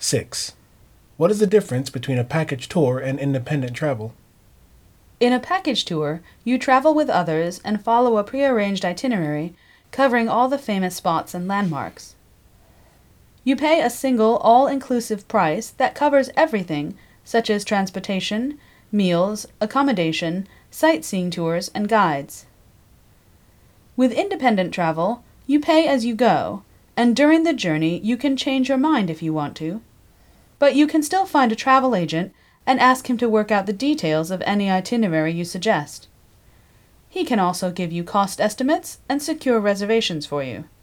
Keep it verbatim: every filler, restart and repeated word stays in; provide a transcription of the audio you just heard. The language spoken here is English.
six. What is the difference between a package tour and independent travel? In a package tour, you travel with others and follow a prearranged itinerary covering all the famous spots and landmarks. You pay a single, all-inclusive price that covers everything, such as transportation, meals, accommodation, sightseeing tours, and guides. With independent travel, you pay as you go, and during the journey you can change your mind if you want to. But you can still find a travel agent and ask him to work out the details of any itinerary you suggest. He can also give you cost estimates and secure reservations for you.